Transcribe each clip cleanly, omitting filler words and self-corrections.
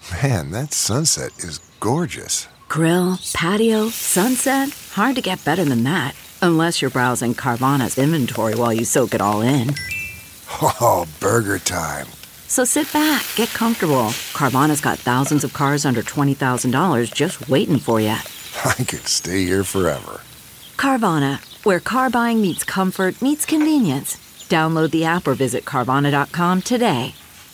Man, that sunset is gorgeous. Grill, patio, sunset. Hard to get better than that. Unless you're browsing Carvana's inventory while you soak it all in. Oh, burger time. So sit back, get comfortable. Carvana's got thousands of cars under $20,000 just waiting for you. I could stay here forever. Carvana, where car buying meets comfort meets convenience. Download the app or visit Carvana.com today.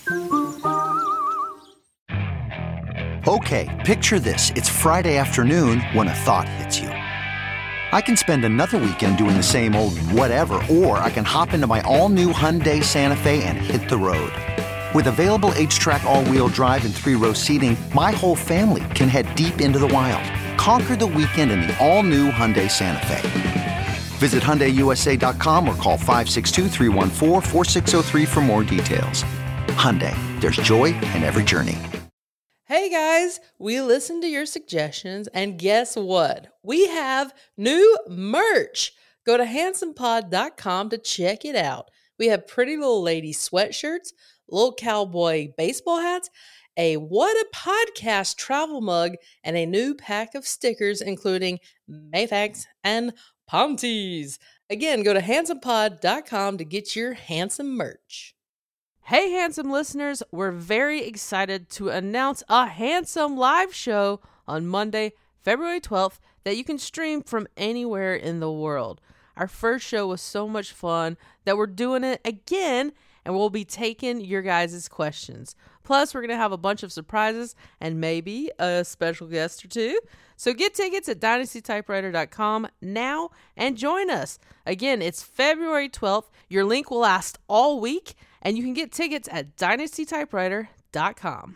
Okay, picture this. It's Friday afternoon when a thought hits you. I can spend another weekend doing the same old whatever, or I can hop into my all-new Hyundai Santa Fe and hit the road. With available H-Track all-wheel drive and 3-row seating, my whole family can head deep into the wild. Conquer the weekend in the all-new Hyundai Santa Fe. Visit HyundaiUSA.com or call 562-314-4603 for more details. Hyundai, there's joy in every journey. Hey guys, we listened to your suggestions, and guess what? We have new merch. Go to handsomepod.com to check it out. We have pretty little lady sweatshirts, little cowboy baseball hats, a What a Podcast travel mug, and a new pack of stickers, including Maythanks and Ponties. Again, go to handsomepod.com to get your handsome merch. Hey, handsome listeners, we're very excited to announce a handsome live show on Monday, February 12th that you can stream from anywhere in the world. Our first show was so much fun that we're doing it again, and we'll be taking your guys' questions. Plus, we're going to have a bunch of surprises and maybe a special guest or two. So get tickets at dynastytypewriter.com now and join us. Again, it's February 12th. Your link will last all week, and you can get tickets at dynastytypewriter.com.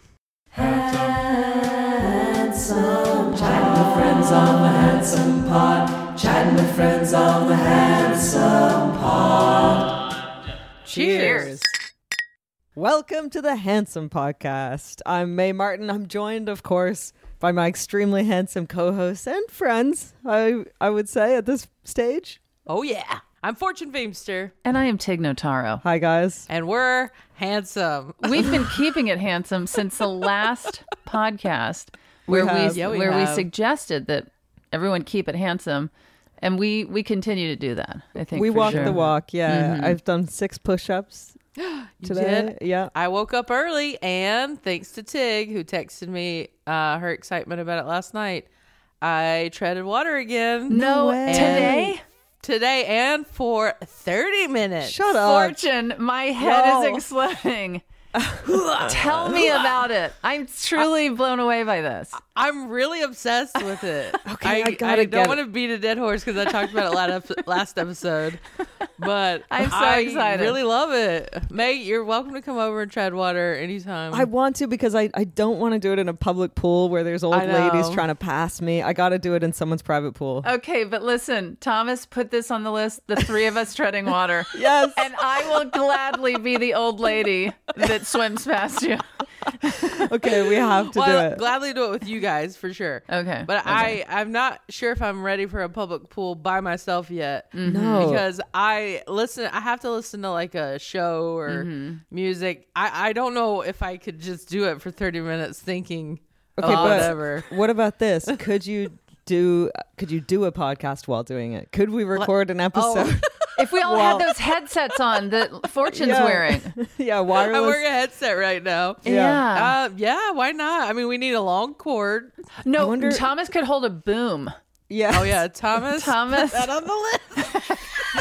Handsome, chatting with friends on the Handsome Pod. Chatting with friends on the Handsome Pod. Cheers. Welcome to the Handsome Podcast. I'm May Martin. I'm joined, of course, by my extremely handsome co-hosts and friends, I would say, at this stage. Oh, yeah. I'm Fortune Feimster. And I am Tig Notaro. Hi, guys. And we're handsome. We've been keeping it handsome since the last podcast where we suggested that everyone keep it handsome. And we continue to do that, I think. We walk sure. the walk, yeah. Mm-hmm. I've done 6 push-ups today. Did? Yeah. I woke up early, and thanks to Tig, who texted me her excitement about it last night, I treaded water again. No, way. Today and for 30 minutes. Shut up. Fortune, my head is exploding. Tell me about it. I'm truly blown away by this. I'm really obsessed with it. Okay, I don't want to beat a dead horse because I talked about it last episode, but I'm so excited. I really love it. May, you're welcome to come over and tread water anytime. I want to because I don't want to do it in a public pool where there's old ladies trying to pass me. I got to do it in someone's private pool. Okay, but listen, Thomas put this on the list, the 3 of us treading water. Yes. And I will gladly be the old lady that swims past you. Okay, we have to do it. Gladly do it with you guys for sure. Okay. But okay. I'm not sure if I'm ready for a public pool by myself yet. No. Because I have to listen to like a show or music. I don't know if I could just do it for 30 minutes thinking whatever. What about this? Could you do a podcast while doing it? Could we record an episode? If we all had those headsets on that Fortune's wearing. Yeah, wireless. I'm wearing a headset right now. Yeah. Yeah, why not? I mean, we need a long cord. No, Thomas could hold a boom. Yeah. Oh, yeah, Thomas. That on the list.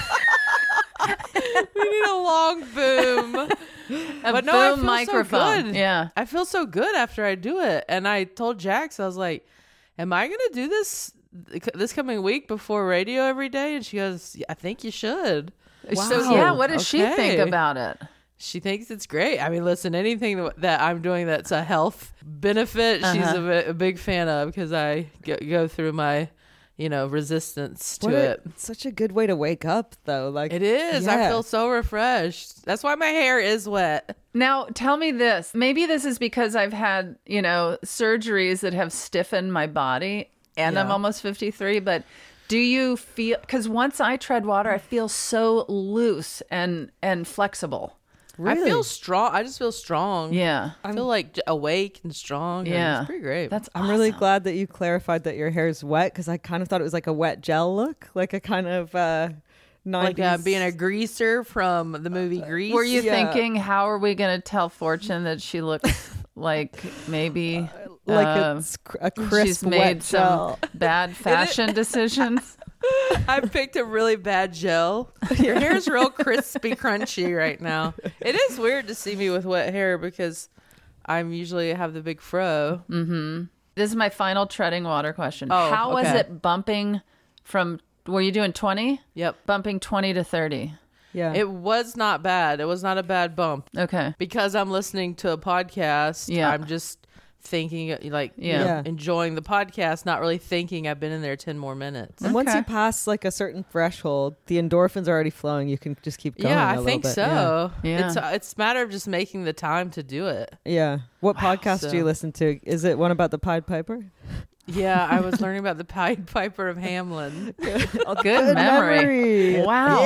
We need a long boom. But no, I feel microphone. so good. Yeah. I feel so good after I do it. And I told Jax, I was like, am I going to do this coming week before radio every day? And she goes, I think you should. Wow. So, yeah, what does she think about it? She thinks it's great. I mean, listen, anything that I'm doing that's a health benefit, she's a big fan of because I go through my, resistance to it. It's such a good way to wake up, though. Like it is. I feel so refreshed. That's why my hair is wet. Now, tell me this. Maybe this is because I've had, surgeries that have stiffened my body and I'm almost 53, but do you feel, because once I tread water, I feel so loose and flexible. Really? I feel strong. I just feel strong. Yeah. I feel like awake and strong. Yeah. It's pretty great. That's I'm really awesome. glad that you clarified that your hair is wet, because I kind of thought it was like a wet gel look, like a kind of 90s. Like being a greaser from the movie Grease. Were you Yeah. thinking, how are we going to tell Fortune that she looks like maybe like it's a crisp she's wet made some gel. bad fashion decisions? I picked a really bad gel. Your hair's real crispy, crunchy right now. It is weird to see me with wet hair because I'm usually have the big fro. This is my final treading water question. Oh, How was okay. it bumping from, were you doing 20? Yep. Bumping 20 to 30. Yeah. It was not bad. It was not a bad bump. Okay. Because I'm listening to a podcast, Yeah. I'm just thinking, like, Yeah. enjoying the podcast, not really thinking I've been in there 10 more minutes. And once Okay. you pass like a certain threshold, the endorphins are already flowing. You can just keep going. Yeah, a I little think bit. so. Yeah. It's a matter of just making the time to do it. Yeah. What podcast do so- you listen to? Is it one about the Pied Piper? Yeah, I was learning about the Pied Piper of Hamlin. Good memory. Wow.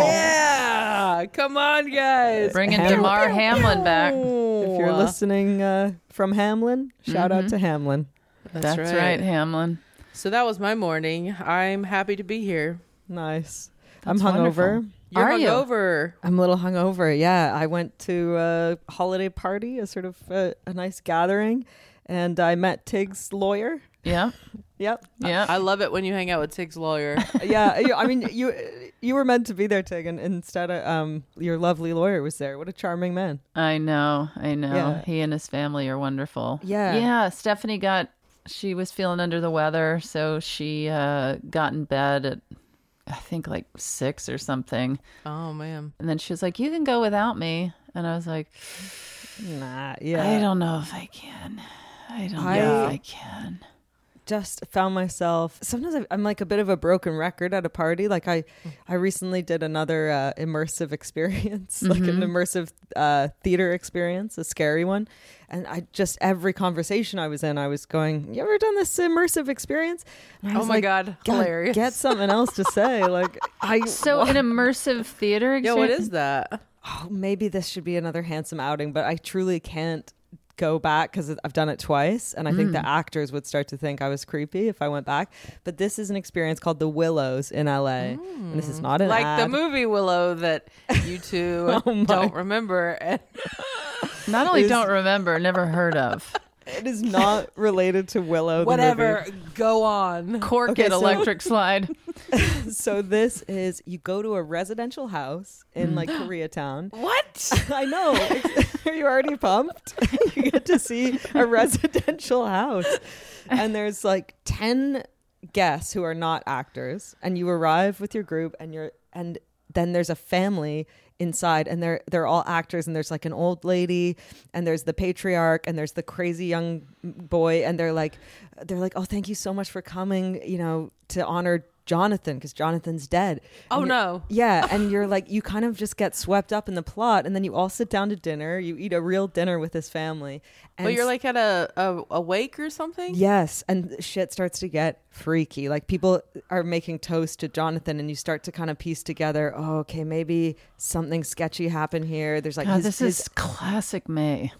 Yeah, come on, guys. Bringing Hamlin. DeMar Hamlin back. If you're listening from Hamlin, shout out to Hamlin. That's right, Hamlin. So that was my morning. I'm happy to be here. Nice. That's I'm hungover. wonderful. You're Are you? hungover. I'm a little hungover. Yeah, I went to a holiday party, a sort of a nice gathering, and I met Tig's lawyer. Yeah. Yep. Yeah. I love it when you hang out with Tig's lawyer. Yeah. I mean, you were meant to be there, Tig, and instead, your lovely lawyer was there. What a charming man. I know. Yeah. He and his family are wonderful. Yeah. Yeah. Stephanie she was feeling under the weather, so she got in bed at, I think, like 6 or something. Oh, man. And then she was like, "You can go without me." And I was like, Nah. Yeah. I don't know if I can. I don't know if I can. Just found myself sometimes I'm like a bit of a broken record at a party. Like I recently did another immersive experience, like an immersive theater experience, a scary one, and I just every conversation I was in, I was going, "You ever done this immersive experience?" And I Oh was my like, God, hilarious. Get something else to say. Like So an immersive theater Yeah, experience? what is that? oh, maybe this should be another handsome outing, but I truly can't go back because I've done it twice, and I think the actors would start to think I was creepy if I went back. But this is an experience called the Willows in LA, and this is not an Like ad. the movie Willow that you two don't remember. And Not only don't remember, never heard of. It is not related to Willow. the whatever, go on. Cork Okay, it, so- electric slide. movie. So this is you go to a residential house in like Koreatown. What? I know. Are you already pumped? You get to see a residential house, and there's like 10 guests who are not actors, and you arrive with your group, and then there's a family inside, and they're all actors, and there's like an old lady, and there's the patriarch, and there's the crazy young boy, and they're like, "Oh, thank you so much for coming, to honor Jonathan, because Jonathan's dead." Oh, And no. yeah, and you're like, you kind of just get swept up in the plot, and then you all sit down to dinner. You eat a real dinner with his family. And But you're like at a wake or something? yes, and shit starts to get freaky. Like people are making toast to Jonathan, and you start to kind of piece together, oh, okay, maybe something sketchy happened here. There's like God, this is classic May.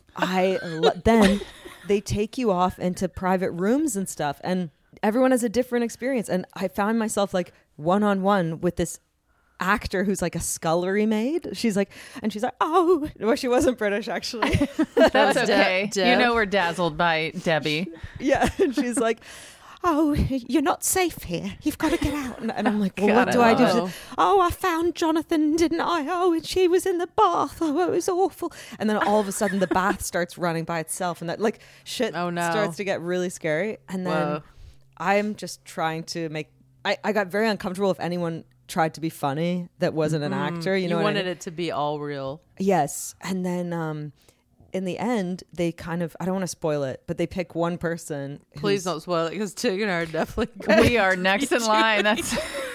then they take you off into private rooms and stuff, and everyone has a different experience. And I found myself like one-on-one with this actor who's like a scullery maid. She's like, oh, well, she wasn't British actually. That's okay. Deb. We're dazzled by Debbie. Yeah, and she's like, oh, you're not safe here. You've got to get out. And I'm like, well, God, what do I do? I She's know. like, oh, I found Jonathan, didn't I? Oh, and she was in the bath. Oh, it was awful. And then all of a sudden the bath starts running by itself, and that like shit Oh, no. starts to get really scary. And then Whoa. I'm just trying to make, I got very uncomfortable if anyone tried to be funny that wasn't an actor. You know what I wanted mean? it to be all real. Yes. And then in the end, they kind of, I don't want to spoil it, but they pick one person. Please who's- don't spoil it because Tig and I are definitely We are next in line. That's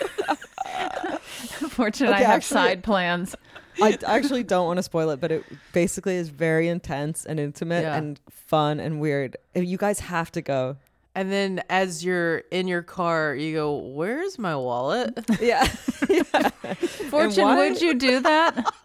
Fortunate Okay, I have actually- side plans. I actually don't want to spoil it, but it basically is very intense and intimate Yeah. and fun and weird. You guys have to go. And then as you're in your car, you go, "Where's my wallet?" Yeah. Fortune, why? would you do that?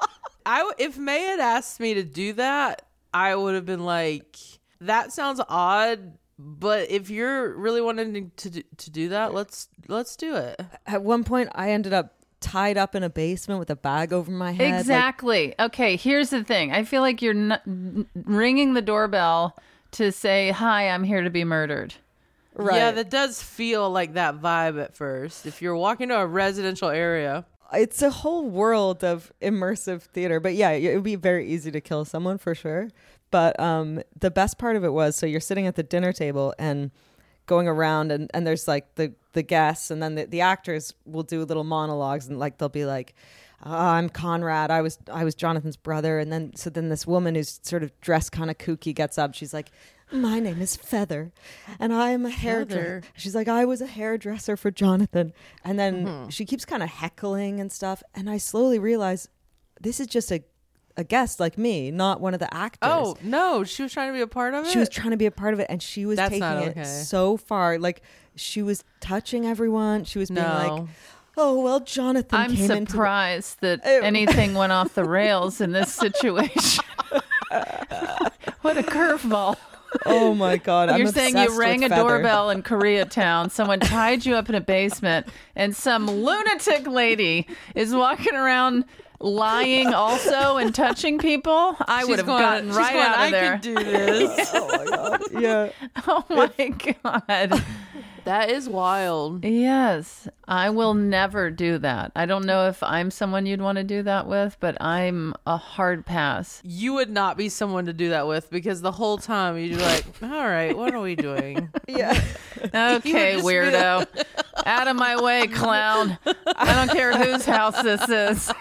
if May had asked me to do that, I would have been like, that sounds odd, but if you're really wanting to do that, let's do it. At one point, I ended up tied up in a basement with a bag over my head. Exactly. Okay, here's the thing. I feel like you're ringing the doorbell to say, hi, I'm here to be murdered. Right. Yeah, that does feel like that vibe at first. If you're walking to a residential area. It's a whole world of immersive theater. But yeah, it would be very easy to kill someone for sure. But the best part of it was, so you're sitting at the dinner table and going around and there's like the guests, and then the actors will do little monologues, and like they'll be like, I'm Conrad, I was Jonathan's brother, and then this woman who's sort of dressed kind of kooky gets up, she's like, my name is Feather and I am a hairdresser. She's like, I was a hairdresser for Jonathan, and then she keeps kind of heckling and stuff, and I slowly realize this is just a guest like me, not one of the actors. Oh no, she was trying to be a part of it. She was trying to be a part of it, and she was taking it so far. Like, she was touching everyone. She was being like, oh well, Jonathan I'm came surprised that anything went off the rails in this situation. What a curveball. Oh my God. You're saying you rang a doorbell in Koreatown, someone tied you up in a basement, and some lunatic lady is walking around lying also and touching people? I would have gotten right out of there. I could do this. Oh my God. Yeah. Oh my God. That is wild. Yes. I will never do that. I don't know if I'm someone you'd want to do that with, but I'm a hard pass. You would not be someone to do that with, because the whole time you'd be like, all right, what are we doing? Yeah. Okay, weirdo. Out of my way, clown. I don't care whose house this is.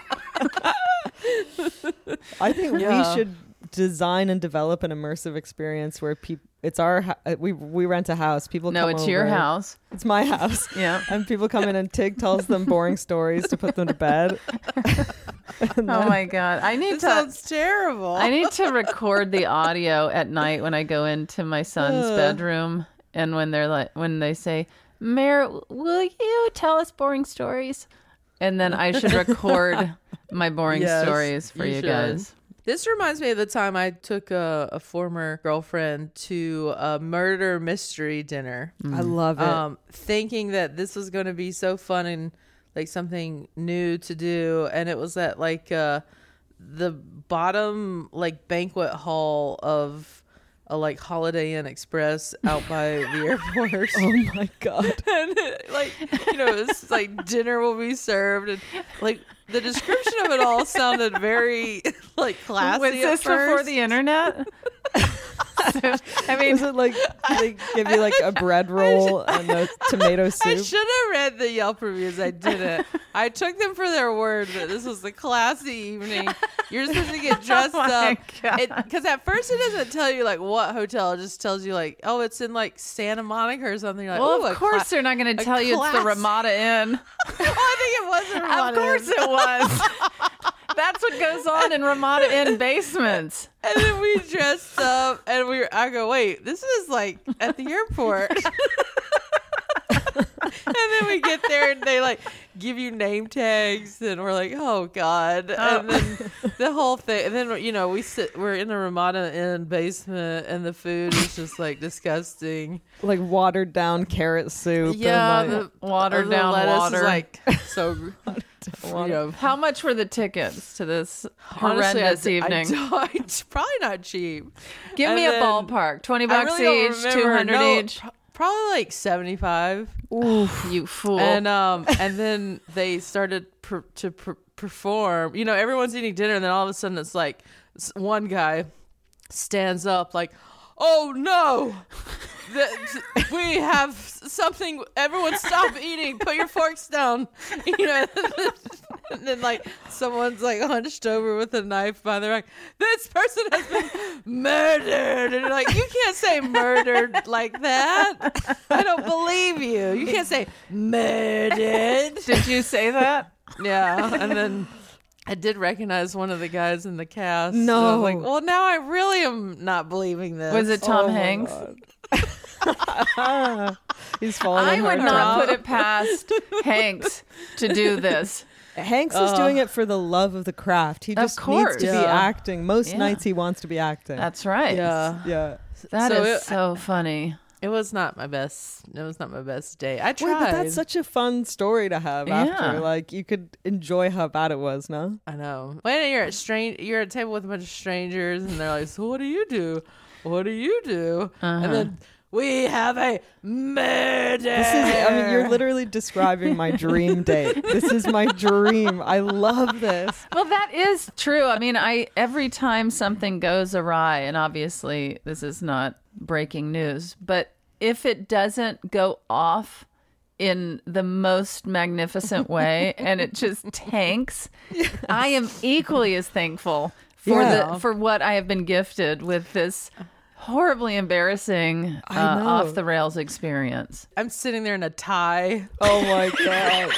I think we should design and develop an immersive experience where it's our we rent a house. People come it's over. your house. It's my house. Yeah. And people come in and Tig tells them boring stories to put them to bed. Oh my God. This sounds terrible. I need to record the audio at night when I go into my son's bedroom, and when they say, Mare, will you tell us boring stories? And then I should record my boring stories for you guys. This reminds me of the time I took a former girlfriend to a murder mystery dinner. I love it. Thinking that this was going to be so fun and like something new to do. And it was at like the bottom like banquet hall of a like Holiday Inn Express out by the airport. Oh my God. And like, it's like dinner will be served, and like the description of it all sounded very like classy. Was this before the internet? I mean, was it like they give you like a bread roll and a tomato soup? I should have read the Yelp reviews. I didn't. I took them for their word that this was the classy evening. You're supposed to get dressed up. Because at first it doesn't tell you like what hotel. It just tells you like, oh, it's in like Santa Monica or something. Like, well, of course they're not going to tell you it's the Ramada Inn. I think it was the Ramada Inn. Of course it was. That's what goes on in Ramada Inn basements. And then we dressed up, and I go, wait, this is like at the airport. And then we get there, and they like give you name tags, and we're like, oh God. And then the whole thing, and then we're in the Ramada Inn basement, and the food is just like disgusting, like watered down carrot soup. Yeah, and like, watered down water. Is like so. How much were the tickets to this horrendous evening? Probably not cheap. Give me a ballpark. $20 each, 200 each. Probably like 75. Oof, you fool. And then they started to perform. Everyone's eating dinner, and then all of a sudden it's like one guy stands up like, oh no, we have something. Everyone stop eating. Put your forks down. And then like someone's like hunched over with a knife by their back. This person has been murdered. And you're like, you can't say murdered like that. I don't believe you. You can't say murdered. Did you say that? Yeah. And then I did recognize one of the guys in the cast. No. So I'm like, well, now I really am not believing this. Was it Tom Hanks? He's falling. I would not put it past Hanks to do this. Hanks is doing it for the love of the craft. He just needs to be acting. Most nights he wants to be acting. That's right. Yeah. That is so funny. It was not my best. It was not my best day. I tried. Wait, but that's such a fun story to have after. Like, you could enjoy how bad it was, no? I know. When you're at a table with a bunch of strangers, and they're like, "So what do you do? What do you do?" And then we have a murder. You're literally describing my dream date. This is my dream. I love this. Well, that is true. I mean, every time something goes awry, and obviously this is not breaking news, but if it doesn't go off in the most magnificent way and it just tanks, I am equally as thankful for what I have been gifted with this horribly embarrassing off the rails experience. I'm sitting there in a tie. Oh my God.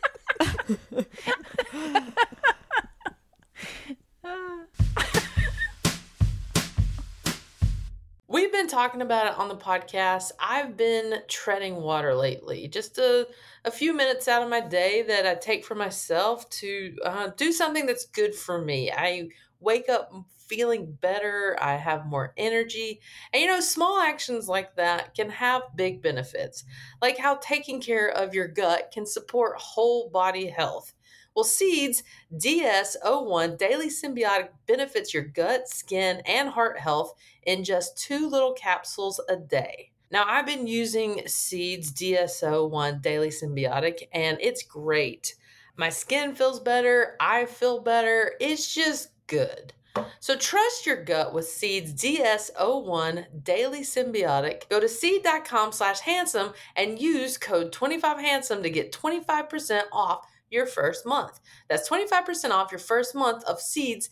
We've been talking about it on the podcast. I've been treading water lately. Just a few minutes out of my day that I take for myself to do something that's good for me. I wake up feeling better. I have more energy. And, small actions like that can have big benefits, like how taking care of your gut can support whole body health. Well, Seeds DS-01 Daily Symbiotic benefits your gut, skin, and heart health in just 2 little capsules a day. Now, I've been using Seeds DS-01 Daily Symbiotic, and it's great. My skin feels better. I feel better. It's just good. So trust your gut with Seeds DS-01 Daily Symbiotic. Go to seed.com/handsome and use code 25handsome to get 25% off your first month. That's 25% off your first month of Seeds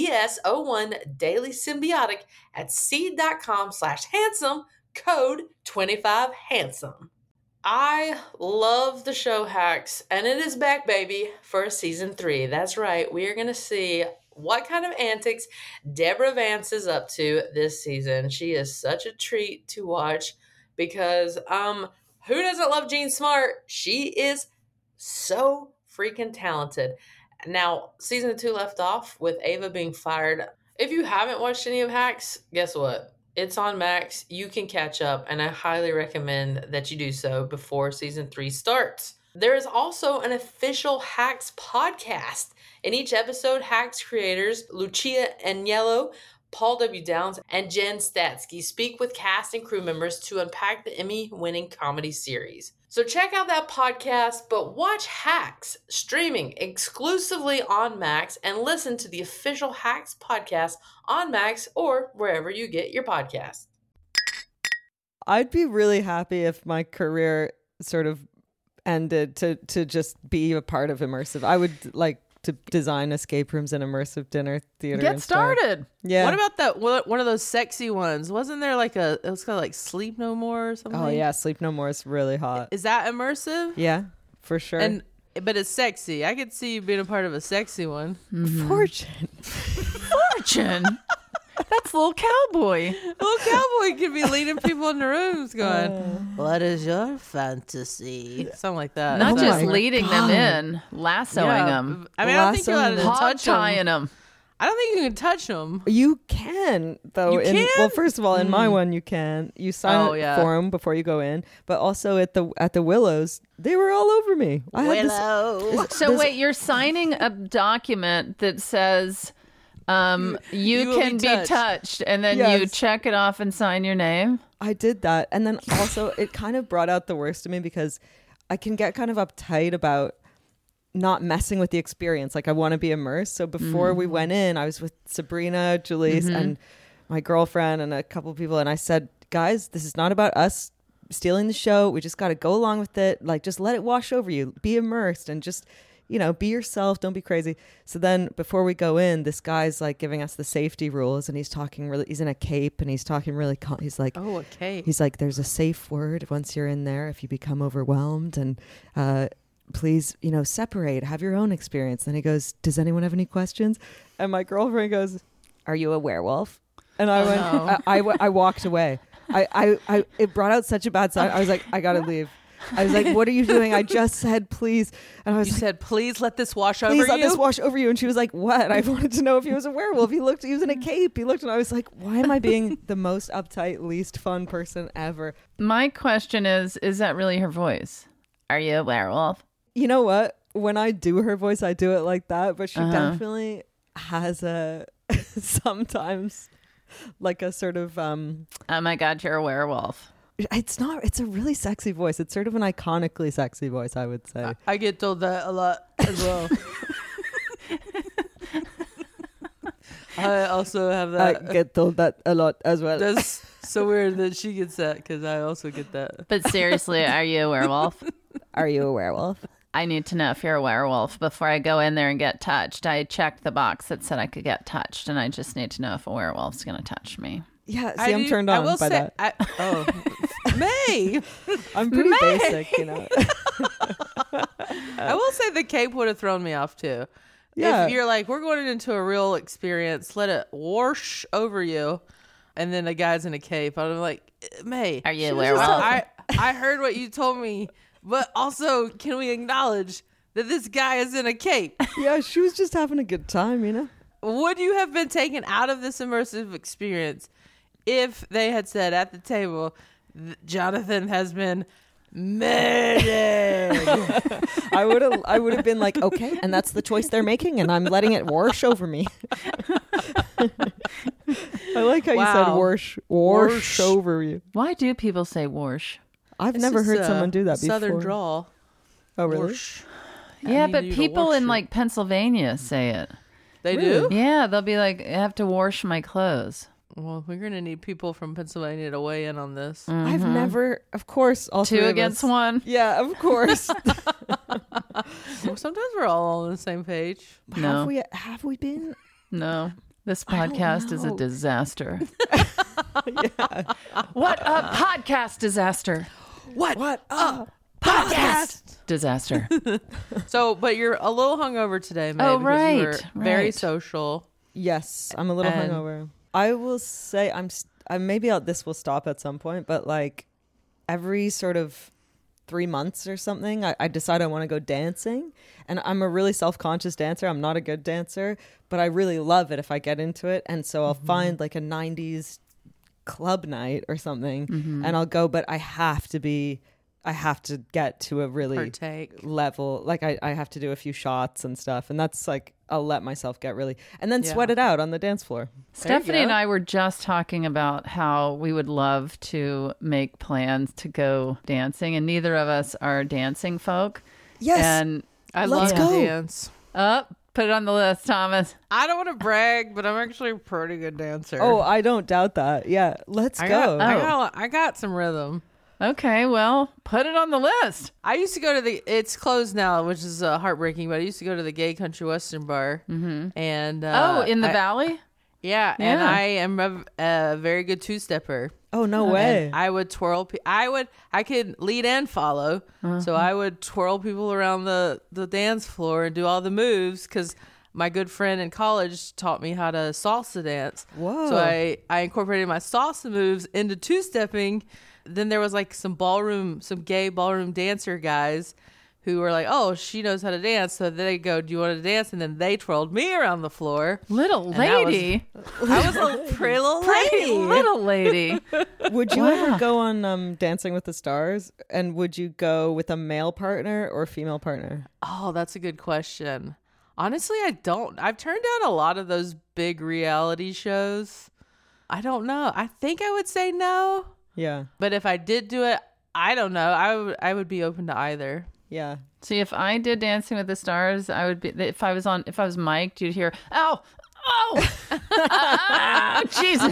DS-01 Daily Symbiotic at seed.com/handsome, code 25handsome. I love the show Hacks, and it is back, baby, for season 3. That's right. We are going to see what kind of antics Deborah Vance is up to this season. She is such a treat to watch because who doesn't love Jean Smart? She is so freaking talented. Now, season 2 left off with Ava being fired. If you haven't watched any of Hacks, guess what? It's on Max. You can catch up, and I highly recommend that you do so before season 3 starts. There is also an official Hacks podcast. In each episode, Hacks creators Lucia Agnello, Paul W. Downs, and Jen Statsky speak with cast and crew members to unpack the Emmy-winning comedy series. So check out that podcast, but watch Hacks streaming exclusively on Max and listen to the official Hacks podcast on Max or wherever you get your podcasts. I'd be really happy if my career sort of ended to just be a part of immersive. I would like to design escape rooms and immersive dinner theater. Get started. Yeah. What about that? One of those sexy ones? Wasn't there like it was called like Sleep No More or something? Oh yeah, Sleep No More is really hot. Is that immersive? Yeah, for sure. But it's sexy. I could see you being a part of a sexy one. Mm-hmm. Fortune. That's Little Cowboy. Little Cowboy could be leading people in the rooms going, what is your fantasy? Something like that. Not Oh just my leading God. them in, lassoing them. I mean, I don't think you're allowed to Hog touch them. tying them. I don't think you can touch them. You can though. You can? Well, first of all, in my one, you can. You sign a form before you go in, but also at the Willows, they were all over me. I had this- So wait, you're signing a document that says you will can be be touched, and then you Yes. check it off and sign your name. I did that, and then also it kind of brought out the worst of me because I can get kind of uptight about not messing with the experience. Like I want to be immersed. So before we went in, I was with Sabrina, Julisse, and my girlfriend and a couple of people, and I said, guys, this is not about us stealing the show. We just got to go along with it. Like just let it wash over you. Be immersed and just, be yourself. Don't be crazy. So then before we go in, this guy's like giving us the safety rules, and he's talking really, he's in a cape and he's talking really, he's like, Oh, okay. he's like, there's a safe word once you're in there if you become overwhelmed, and please, separate, have your own experience. Then he goes, does anyone have any questions? And my girlfriend goes, are you a werewolf? And I went, I walked away. It brought out such a bad sign. I was like, I gotta leave. I was like, what are you doing? I just said please. And I was You like, said, please let this wash over please let you. this wash over you. And she was like, what? I wanted to know if he was a werewolf. He was in a cape. He looked, and I was like, why am I being the most uptight, least fun person ever? My question is that really her voice? Are you a werewolf? You know what? When I do her voice, I do it like that. But she definitely has a sometimes like a sort of Oh my God, you're a werewolf. it's a really sexy voice. It's sort of an iconically sexy voice, I would say. I get told that a lot as well. I also have that. I get told that a lot as well. That's so weird that she gets that because I also get that. But seriously, are you a werewolf? Are you a werewolf? I need to know if you're a werewolf before I go in there and get touched. I checked the box that said I could get touched, and I just need to know if a werewolf's going to touch me. Yeah, see, I'm turned on by that. May. I'm pretty basic, you know. I will say the cape would have thrown me off too. Yeah. If you're like, we're going into a real experience, let it wash over you, and then a guy's in a cape. I'm like, May, Are you a werewolf? I heard what you told me, but also, can we acknowledge that this guy is in a cape? Yeah, she was just having a good time, you know. Would you have been taken out of this immersive experience if they had said at the table, Jonathan has been murdered? I would have been like, okay, and that's the choice they're making, and I'm letting it wash over me. I like how you said wash over you. Why do people say warsh? I've It's never just heard a someone do that before. Southern drawl. Oh, really? Warsh. Yeah, need but you to people wash in it. like Pennsylvania say it. They Really? do? Yeah, they'll be like, I have to wash my clothes. Well, we're going to need people from Pennsylvania to weigh in on this. I've never, of course, all Two three of against us- one. Yeah, of course. Well, sometimes we're all on the same page. No, Have we been? no. This I don't podcast is a know. disaster. What a podcast disaster. What? Podcast disaster. So, but you're a little hungover today, May, Oh, because you were right, very right. social. Yes, I'm a little And- hungover. I will say this will stop at some point, but like every sort of 3 months or something, I decide I want to go dancing. And I'm a really self-conscious dancer. I'm not a good dancer, but I really love it if I get into it. And so I'll find like a 90s club night or something and I'll go, but I have to get to a really Partake. level. Like I have to do a few shots and stuff. And that's like, I'll let myself get really, and then Yeah. sweat it out on the dance floor. Stephanie and I were just talking about how we would love to make plans to go dancing, and neither of us are dancing folk. Yes. And I Let's love go. to dance. put it on the list, Thomas. I don't want to brag, but I'm actually a pretty good dancer. Oh, I don't doubt that. Yeah. Let's go. I got some rhythm. Okay, well, put it on the list. I used to go to it's closed now, which is heartbreaking, but I used to go to the Gay Country Western Bar. Mm-hmm. And in the Valley? Yeah, and I am a very good two-stepper. Oh, no way. And I would twirl. I could lead and follow. So I would twirl people around the dance floor and do all the moves because my good friend in college taught me how to salsa dance. Whoa. So I incorporated my salsa moves into two-stepping. Then there was like some gay ballroom dancer guys who were like, oh, she knows how to dance. So they go, do you want to dance? And then they twirled me around the floor. Little And that was- lady. I was a pretty little lady. Little lady. Would you ever go on Dancing with the Stars? And would you go with a male partner or female partner? Oh, that's a good question. Honestly, I don't. I've turned down a lot of those big reality shows. I don't know. I think I would say no. Yeah. But if I did do it, I don't know. I would be open to either. Yeah. See, if I did Dancing with the Stars, I would be. If I was mic'd, you'd hear, "Ow, oh, oh, Jesus,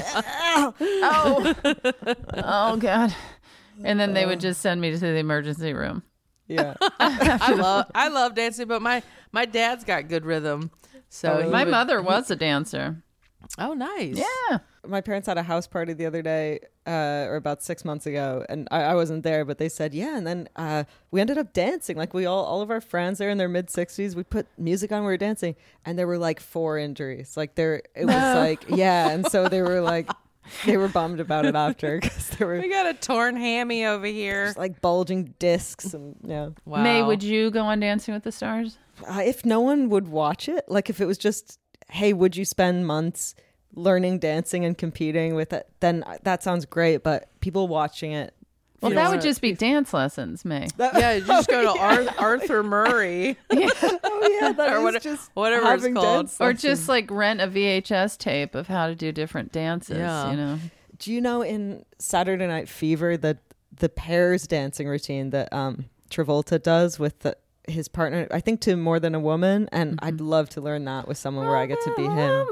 oh, God," and then they would just send me to the emergency room. Yeah. I love dancing, but my dad's got good rhythm. So he My would- mother was a dancer. Oh, nice. Yeah. My parents had a house party the other day, or about 6 months ago, and I wasn't there, but they said, yeah, and then we ended up dancing. Like all of our friends there in their mid-60s, we put music on, we were dancing, and there were like 4 injuries. Like it was like, yeah, and so they were like, They were bummed about it after because there were We got a torn hammy over here. just like bulging discs and yeah. Wow. May, would you go on Dancing with the Stars? If no one would watch it, like if it was just, hey, would you spend months learning dancing and competing with it? Then that sounds great. But people watching it, Well, You that don't would wanna- just be dance lessons, May. Yeah, you just go to Arthur Murray oh yeah, that or is just whatever it's having called. dance Or lessons. just like rent a VHS tape of how to do different dances, Yeah. you know? Do you know in Saturday Night Fever the pairs dancing routine that Travolta does with his partner? I think to More Than a Woman, and I'd love to learn that with someone where I get to be him.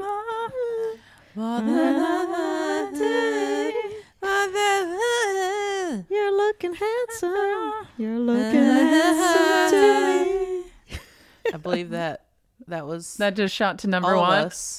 You're looking handsome. You're looking handsome to me. I believe that was That just shot to number all of one. us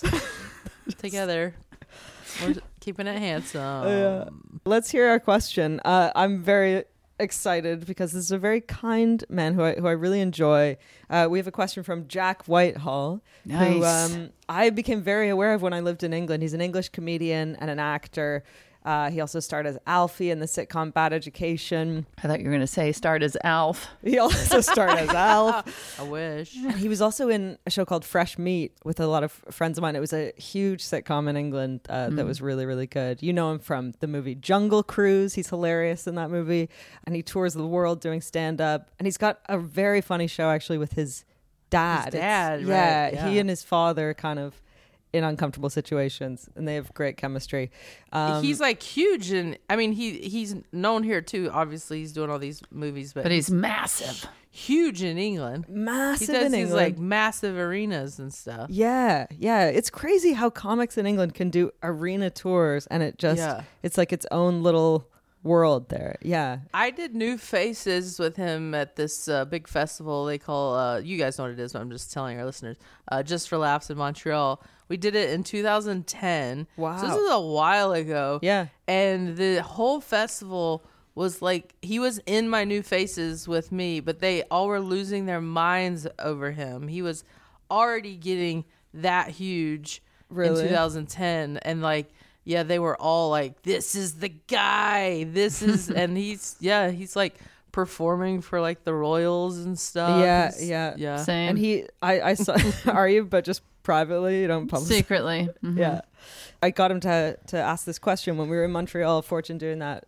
together. We're keeping it handsome. Let's hear our question. I'm very excited because this is a very kind man who I really enjoy. We have a question from Jack Whitehall, Nice. who I became very aware of when I lived in England. He's an English comedian and an actor. He also starred as Alfie in the sitcom Bad Education. I thought you were going to say start as Alf. He also starred as Alf. I wish. And he was also in a show called Fresh Meat with a lot of friends of mine. It was a huge sitcom in England that was really, really good. You know him from the movie Jungle Cruise. He's hilarious in that movie. And he tours the world doing stand-up. And he's got a very funny show, actually, with his dad. His dad, right, Yeah, he yeah. and his father kind of in uncomfortable situations. And they have great chemistry. He's like huge, and I mean he's known here too. Obviously, he's doing all these movies, but But he's massive. huge in England. massive He does in these England. like massive arenas and stuff. Yeah. It's crazy how comics in England can do arena tours and it just, Yeah. it's like its own little world there. Yeah. I did New Faces with him at this big festival they call, you guys know what it is, but I'm just telling our listeners, Just for Laughs in Montreal. We did it in 2010. Wow. So this was a while ago. Yeah. And the whole festival was like, he was in my New Faces with me, but they all were losing their minds over him. He was already getting that huge Really? in 2010. And like, yeah, they were all like, this is the guy. This is, and he's like performing for like the Royals and stuff. Yeah, He's- yeah. Yeah. Same. And I saw, are you, but just privately, you don't publish. Secretly. Mhm. Yeah. I got him to ask this question when we were in Montreal, Fortune doing that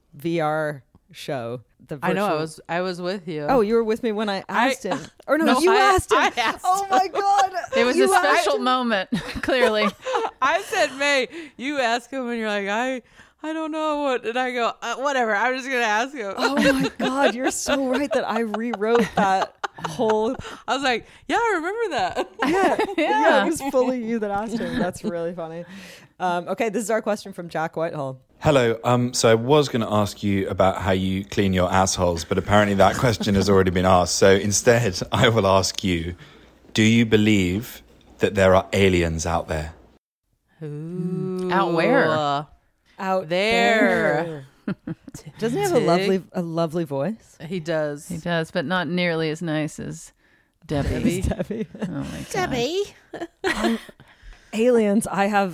VR show. The I know, virtual- I was with you. Oh, you were with me when I asked him. Or no, No, you asked him. I asked oh my God. It was a You asked special him. moment, clearly. I said, May, you ask him, and you're like, I don't know what. And I go, whatever. I'm just gonna ask him. Oh my God, you're so right that I rewrote that whole. I was like, yeah, I remember that. Yeah, it was fully you that asked him. That's really funny. Okay, this is our question from Jack Whitehall. Hello. So I was going to ask you about how you clean your assholes, but apparently that question has already been asked. So instead, I will ask you, do you believe that there are aliens out there? Ooh, Out where? Out There. Doesn't he have a lovely voice? He does. He does, but not nearly as nice as Debbie. Debbie. Oh my God. Aliens. I'm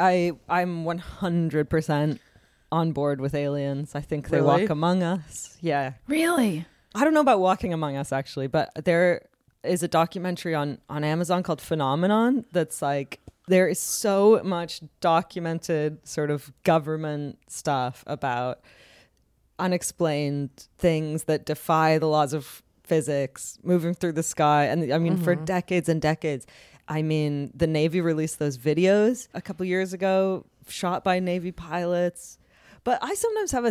100% on board with aliens. I think they Really? walk among us. Yeah. Really? I don't know about walking among us actually, but there is a documentary on Amazon called Phenomenon that's like, there is so much documented sort of government stuff about unexplained things that defy the laws of physics moving through the sky. And I mean, for decades and decades. I mean, the Navy released those videos a couple years ago, shot by Navy pilots. But I sometimes have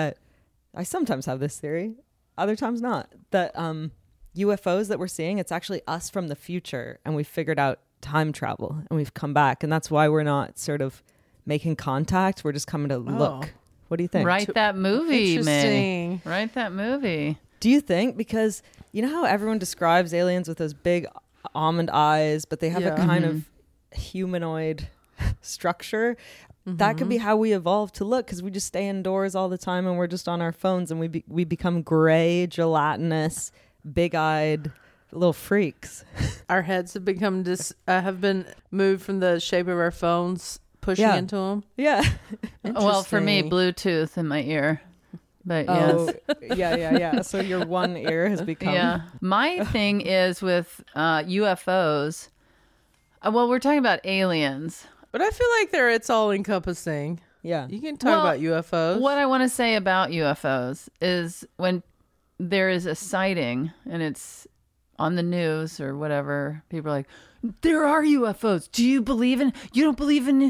this theory, other times not, that UFOs that we're seeing, it's actually us from the future, and we figured out time travel, and we've come back, and that's why we're not sort of making contact. We're just coming to look. What do you think? Write that movie, May. Interesting. Write that movie. Do you think? Because you know how everyone describes aliens with those big almond eyes, but they have a Yeah. kind of humanoid structure. That could be how we evolved to look, because we just stay indoors all the time and we're just on our phones, and we become gray, gelatinous, big-eyed little freaks. Our heads have become have been moved from the shape of our phones, pushing into them. Yeah. Well, for me, Bluetooth in my ear. But yes. Yeah. So your one ear has become. Yeah. My thing is with UFOs. Well, we're talking about aliens. But I feel like it's all encompassing. Yeah. You can talk about UFOs. What I want to say about UFOs is when there is a sighting and it's on the news or whatever, people are like, there are UFOs. You don't believe in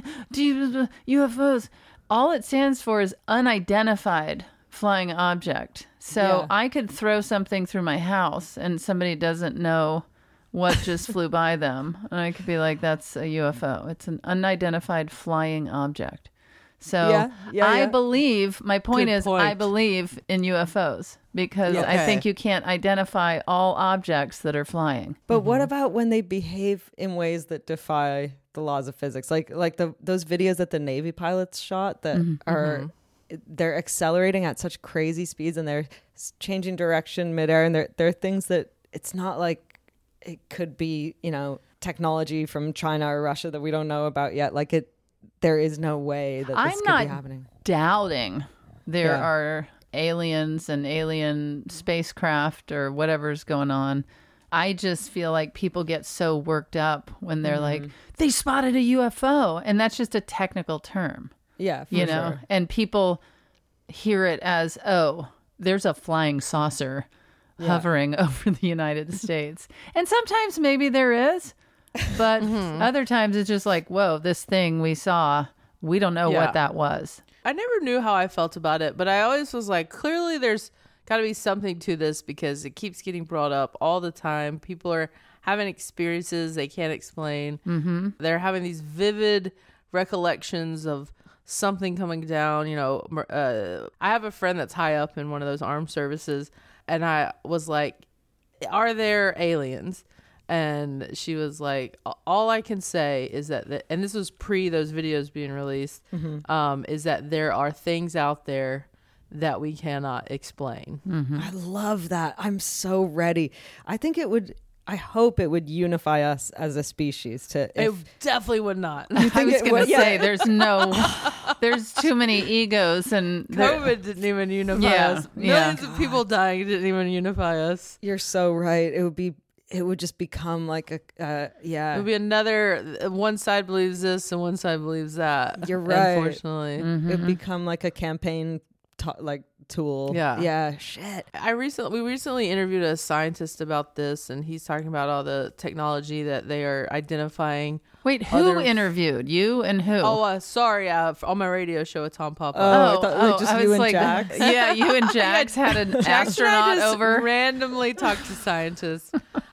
UFOs? All it stands for is unidentified flying object. So I could throw something through my house and somebody doesn't know what just flew by them. And I could be like, that's a UFO. It's an unidentified flying object. So I believe, my point is, I believe in UFOs because I think you can't identify all objects that are flying. But what about when they behave in ways that defy the laws of physics? Like those videos that the Navy pilots shot that are, they're accelerating at such crazy speeds and they're changing direction midair. And they're things that it's not like it could be, technology from China or Russia that we don't know about yet. There is no way that this could be happening. I'm not doubting there are aliens and alien spacecraft or whatever's going on. I just feel like people get so worked up when they're like, they spotted a UFO. And that's just a technical term. Yeah, for sure. And people hear it as, oh, there's a flying saucer hovering over the United States. And sometimes maybe there is. But other times it's just like, whoa, this thing we saw, we don't know what that was. I never knew how I felt about it, but I always was like, clearly there's got to be something to this because it keeps getting brought up all the time. People are having experiences they can't explain. They're having these vivid recollections of something coming down. I have a friend that's high up in one of those armed services, and I was like, are there aliens? And she was like, all I can say is that, and this was pre those videos being released, is that there are things out there that we cannot explain. I love that. I'm so ready. I hope it would unify us as a species. It definitely would not. I was going to say, there's too many egos. And COVID didn't even unify us. Millions of people dying didn't even unify us. You're so right. It would just become like it would be another, one side believes this and one side believes that. You're right. Unfortunately. It would become like a campaign tool. Yeah. Shit. We recently interviewed a scientist about this, and he's talking about all the technology that they are identifying. Wait, who interviewed you and who? Oh, sorry. On my radio show with Tom Papa. I thought just you and Jax. Yeah, you and Jax had an astronaut over. Randomly talked to scientists.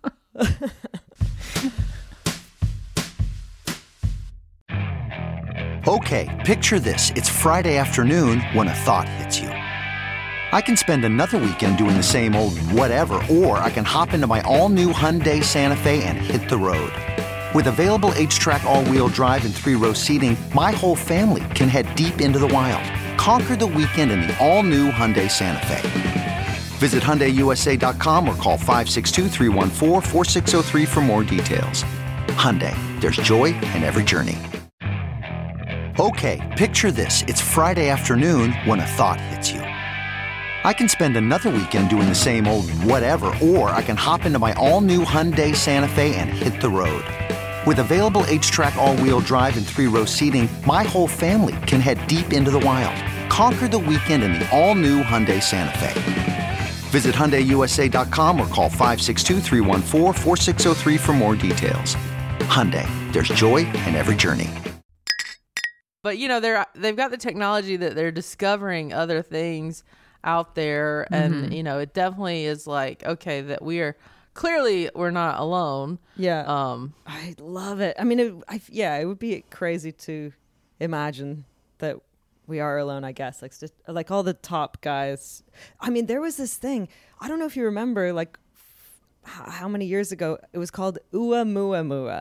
Okay, picture this. It's Friday afternoon when a thought hits you. I can spend another weekend doing the same old whatever, or I can hop into my all-new Hyundai Santa Fe and hit the road. With available H-Track all-wheel drive and 3-row seating, my whole family can head deep into the wild. Conquer the weekend in the all-new Hyundai Santa Fe. Visit HyundaiUSA.com or call 562-314-4603 for more details. Hyundai, there's joy in every journey. Okay, picture this. It's Friday afternoon when a thought hits you. I can spend another weekend doing the same old whatever, or I can hop into my all-new Hyundai Santa Fe and hit the road. With available H-Track all-wheel drive and 3-row seating, my whole family can head deep into the wild. Conquer the weekend in the all-new Hyundai Santa Fe. Visit HyundaiUSA.com or call 562-314-4603 for more details. Hyundai, there's joy in every journey. But, they've got the technology that they're discovering other things out there. And, it definitely is like, okay, that we're not alone. Yeah. I love it. I mean, it would be crazy to imagine that we are alone, I guess. Like all the top guys. I mean, there was this thing. I don't know if you remember, like how many years ago, it was called Oumuamua.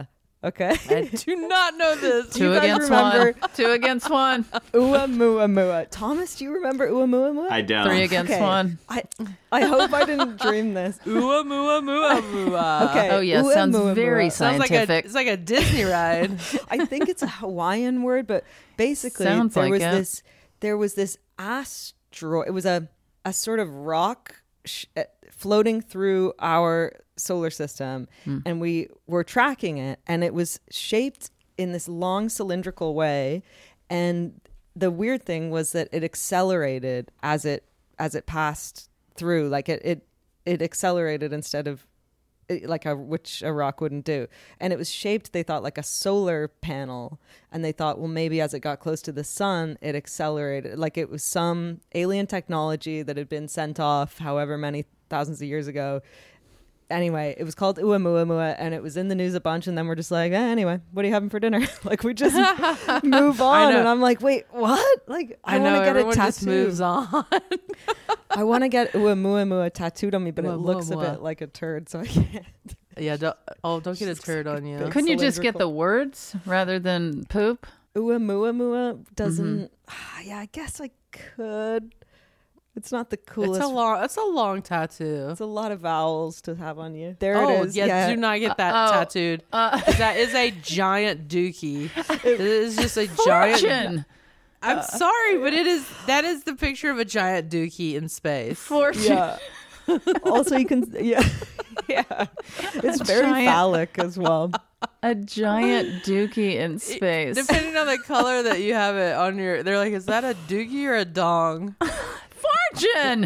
Okay. I do not know this. Two guys against remember- one. 2 against 1. Uamuamua. Thomas, do you remember Uamuamua? I don't. 3 against 1. I hope I didn't dream this. Ua mua mua mua. Okay. Oh yeah, sounds Uamuamua. very Sounds scientific. it's like a Disney ride. I think it's a Hawaiian word, but basically Sounds like it. there was this asteroid. It was a sort of rock floating through our solar system, and we were tracking it, and it was shaped in this long cylindrical way. And the weird thing was that it accelerated as it passed through. Like it accelerated instead of which a rock wouldn't do. And it was shaped, they thought, like a solar panel. And they thought, well, maybe as it got close to the sun, it accelerated. Like it was some alien technology that had been sent off however many thousands of years ago. Anyway, it was called Uamuamua, and it was in the news a bunch. And then we're just like, anyway, what are you having for dinner? Like we just move on. And I'm like, wait, what? Like I want to get a tattoo. Just moves on. I want to get Uamuamua tattooed on me, but it looks a Uamuamua. bit like a turd, so I can't. Yeah, don't get a turd on you. Couldn't you just get the words rather than poop? Uamuamua doesn't. Yeah, I guess I could. It's not the coolest. It's a long tattoo. It's a lot of vowels to have on you. There Oh, it is. yeah, do not get that tattooed. That is a giant dookie. It is just a giant. Fortune. I'm sorry, but that is the picture of a giant dookie in space. Fortune. Yeah. Also, you can. Yeah. Yeah. It's very giant- phallic as well. A giant dookie in space. Depending on the color that you have it on your, they're like, is that a dookie or a dong? Fortune.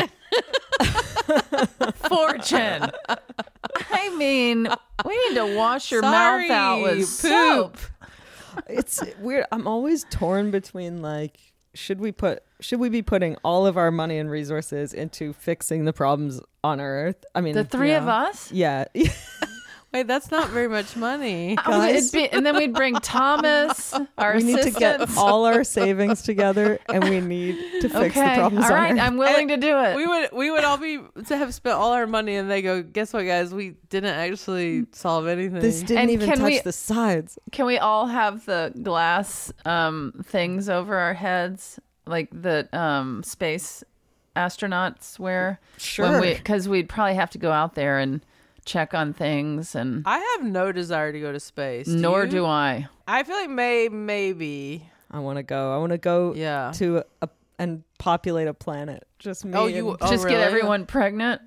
Fortune. I mean, we need to wash your Sorry, mouth out with poop. soap. It's weird. I'm always torn between like, should we be putting all of our money and resources into fixing the problems on Earth? I mean, The three of us? Yeah. Wait, that's not very much money. Guys. And then we'd bring Thomas, our We need to assistant. get all our savings together, and we need to fix the problems all on right, Earth. I'm willing to do it. We would all be to have spent all our money, and they go, guess what, guys? We didn't actually solve anything. This didn't And even can touch we- the sides. Can we all have the glass things over our heads, like the space astronauts wear? Sure. Because we'd probably have to go out there and check on things, and I have no desire to go to space. nor you? do I. I feel like maybe. I want to go. I want to go Yeah. to and populate a planet. Just me. Oh, you- and- Oh, Just get really? everyone pregnant.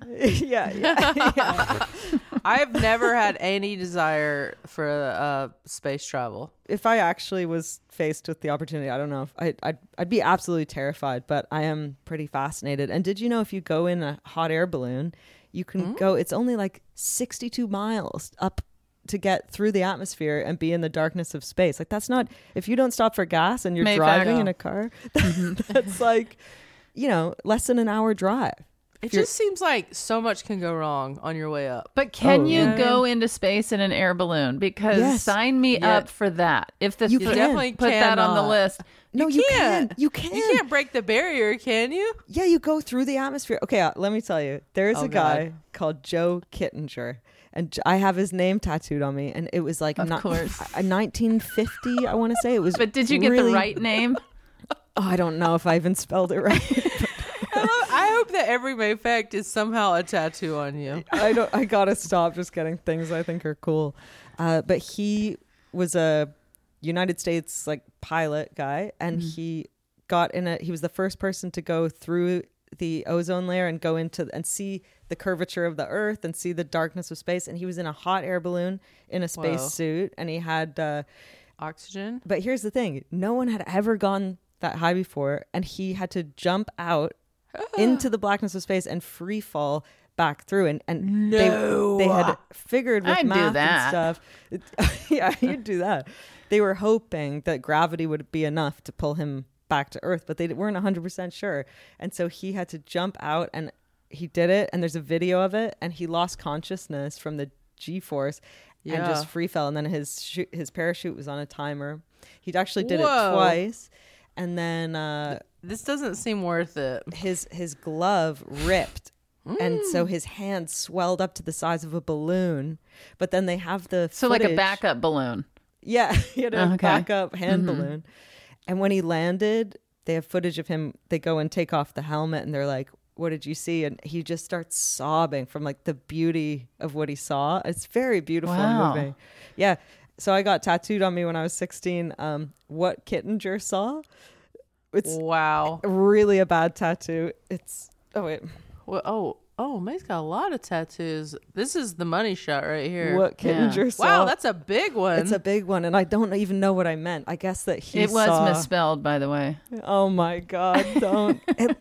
yeah. I've never had any desire for space travel. If I actually was faced with the opportunity, I don't know. If I'd be absolutely terrified, but I am pretty fascinated. And did you know if you go in a hot air balloon, you can go, it's only like 62 miles up to get through the atmosphere and be in the darkness of space. Like that's not, if you don't stop for gas and you're Mayfair. driving in a car, that's like, less than an hour drive. It just seems like so much can go wrong on your way up. But can you yeah. go into space in an air balloon? Because Yes. sign me Yeah. up for that. If the You put definitely that on the cannot. list. No, You you can't. can. You can. You can't break the barrier, can you? Yeah, you go through the atmosphere. Okay, let me tell you. There's Oh, a guy called Joe Kittinger, and I have his name tattooed on me, and it was like Of course. 1950, I want to say. It was But did you get really- the right name? Oh, I don't know if I even spelled it right. I hope that every Mayfact is somehow a tattoo on you. I gotta stop just getting things I think are cool. But he was a United States pilot guy, and he was the first person to go through the ozone layer and go into and see the curvature of the Earth and see the darkness of space. And he was in a hot air balloon in a space Whoa. suit, and he had Oxygen? but here's the thing, no one had ever gone that high before, and he had to jump out into the blackness of space and free fall back through, and they had figured with I'd do math that. and stuff. Yeah, you'd do that. They were hoping that gravity would be enough to pull him back to Earth, but they weren't 100% sure, and so he had to jump out, and he did it, and there's a video of it, and he lost consciousness from the G-force and Yeah. just free fell, and then his parachute was on a timer. He actually did it Whoa. twice, and then This doesn't seem worth it. his glove ripped, and so his hand swelled up to the size of a balloon. But then they have the So like a footage. backup balloon. Yeah, he had a Okay. backup hand balloon. And when he landed, they have footage of him. They go and take off the helmet and they're like, what did you see? And he just starts sobbing from like the beauty of what he saw. It's very beautiful Wow. movie. Yeah. So I got tattooed on me when I was 16. What Kittinger saw. It's Wow. really a bad tattoo. It's, oh wait. Well, May's got a lot of tattoos. This is the money shot right here. What Kittinger saw. Wow, that's a big one. It's a big one. And I don't even know what I meant. I guess that he It was saw. misspelled, by the way. Oh my God. Don't.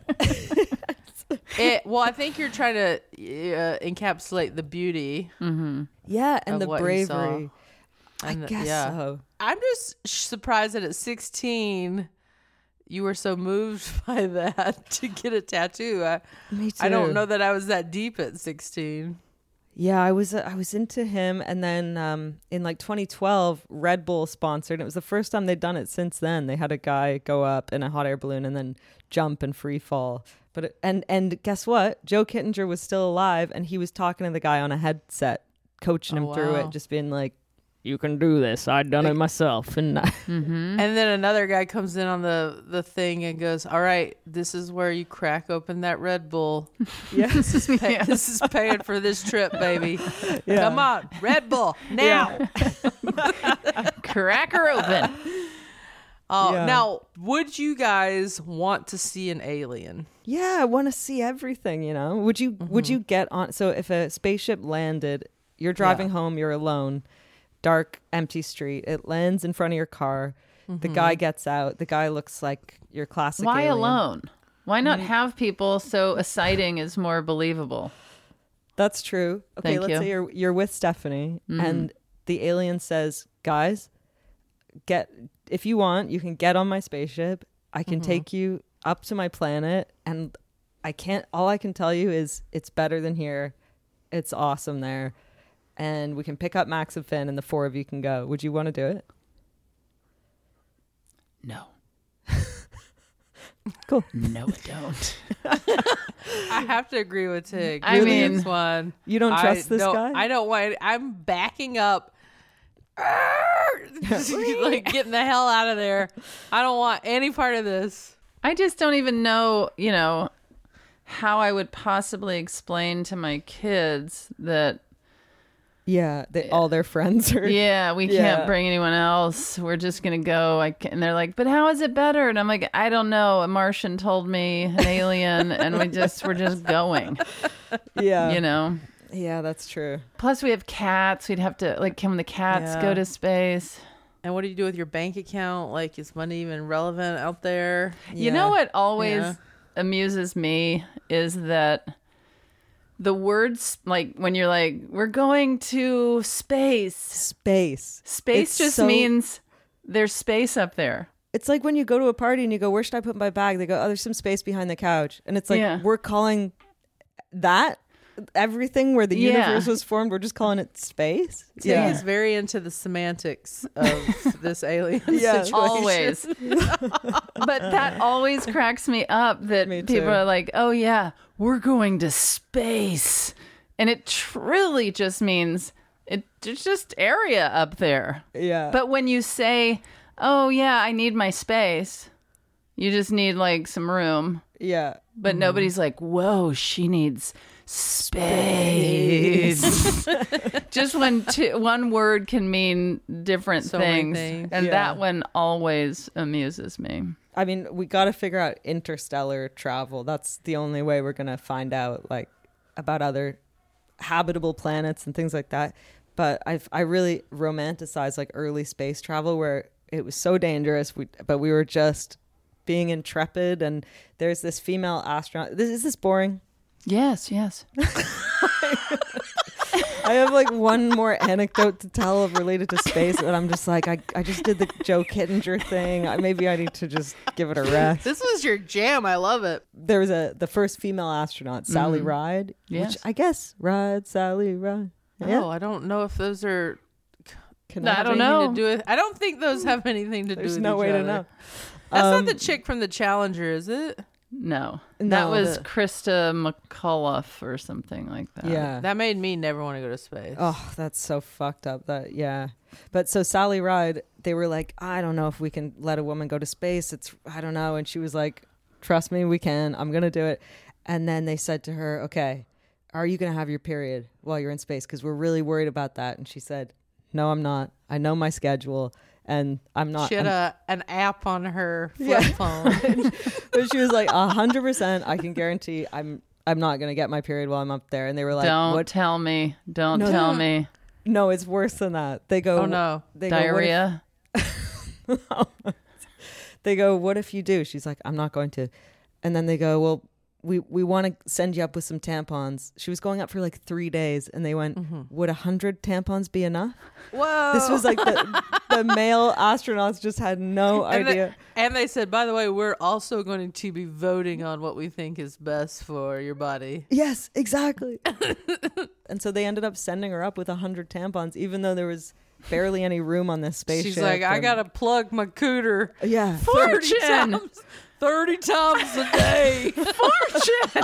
Well, I think you're trying to encapsulate the beauty. Yeah, and Of the what he saw. bravery. I And guess yeah. so. I'm just surprised that at 16 you were so moved by that to get a tattoo. Me too. I don't know that I was that deep at 16. Yeah, I was into him, and then in like 2012, Red Bull sponsored. It was the first time they'd done it since then. They had a guy go up in a hot air balloon and then jump and free fall. But and guess what? Joe Kittinger was still alive, and he was talking to the guy on a headset, coaching him through wow. it, just being like, "You can do this. I've done it myself." And And then another guy comes in on the thing and goes, "All right, this is where you crack open that Red Bull. yeah, This is paying for this trip, baby. Yeah. Come on, Red Bull now." Crack her open. Oh, Yeah. now, would you guys want to see an alien? yeah, I want to see everything. You know, would you get on? So if a spaceship landed, you're driving home, you're alone. Dark, empty street. It lands in front of your car. The guy gets out. The guy looks like your classic Why alien. alone? Why not have people so a sighting is more believable? That's true. Okay, Thank let's you. say you're with Stephanie and the alien says, "Guys, if you want, you can get on my spaceship. I can take you up to my planet, and all I can tell you is it's better than here. It's awesome there. And we can pick up Max and Finn and the four of you can go." Would you want to do it? No. Cool. No, I don't. I have to agree with Tig. I mean- this one. You don't trust this guy? I don't want. I'm backing up. Like getting the hell out of there. I don't want any part of this. I just don't even know, how I would possibly explain to my kids that, Yeah, all their friends are. yeah, we Yeah. can't bring anyone else. We're just going to go. And they're like, but how is it better? And I'm like, I don't know. A Martian told me, an alien, and we're just going, Yeah. Yeah, that's true. Plus, we have cats. We'd have to, can the cats Yeah. go to space? And what do you do with your bank account? Like, is money even relevant out there? You know what always Yeah. amuses me is that the words, like when you're like, we're going to space. Space. Space It's just so- means there's space up there. It's like when you go to a party and you go, "Where should I put my bag?" They go, "Oh, there's some space behind the couch." And it's like, Yeah. we're calling that everything where the Yeah. universe was formed, we're just calling it space. Tig is very into the semantics of this alien Yeah. situation. Always. But that always cracks me up that Me too. people are like, oh, yeah, we're going to space. And it truly just means it's just area up there. Yeah. But when you say, oh, yeah, I need my space, you just need like some room. yeah. But nobody's like, whoa, she needs space. Just when one word can mean different So many things. things. And Yeah. that one always amuses me. I mean, we got to figure out interstellar travel. That's the only way we're going to find out about other habitable planets and things like that. But I really romanticize early space travel where it was so dangerous, but we were just being intrepid. And there's this female astronaut. Is this boring? Yes, yes. I have one more anecdote to tell related to space, but I'm just I just did the Joe Kittinger thing. Maybe I need to just give it a rest. This was your jam. I love it. There was the first female astronaut, Sally Ride, Yes. which I guess Ride, Sally Ride. Yeah. Oh, I don't know if those are. No, I have don't anything know. to do with. I don't think those have anything to do There's with no each way other. to know. That's not the chick from the Challenger, is it? No. No, That was the- Krista McCullough or something like that. Yeah. That made me never want to go to space. Oh, that's so fucked up. Yeah. But so Sally Ride, they were like, I don't know if we can let a woman go to space. I don't know. And she was like, trust me, we can. I'm going to do it. And then they said to her, okay, are you going to have your period while you're in space? Because we're really worried about that. And she said, no, I'm not. I know my schedule. And I'm not. She had an app on her flip phone. But she was like, 100%, I can guarantee I'm not going to get my period while I'm up there. And they were like, Don't tell me. Don't tell me. No, it's worse than that. They go, oh, no. Diarrhea. They go, what if you do? She's like, I'm not going to. And then they go, well, we want to send you up with some tampons. She was going up for like 3 days, and they went, would 100 tampons be enough? Whoa. This was like the male astronauts just had no idea. And they said, by the way, we're also going to be voting on what we think is best for your body. Yes, exactly. And so they ended up sending her up with 100 tampons, even though there was barely any room on this spaceship. She's like, I got to plug my cooter. Yeah. 30 times a day. Fortune.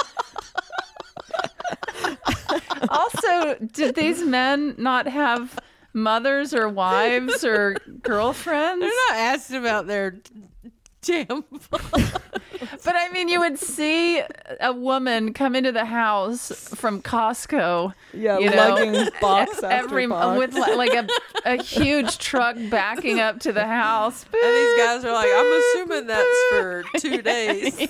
Also, did these men not have mothers or wives or girlfriends? They're not asking about their tampons. But I mean, you would see a woman come into the house from Costco. Yeah, you know, lugging box after box. with like a huge truck backing up to the house. And these guys are like, I'm assuming that's for 2 days.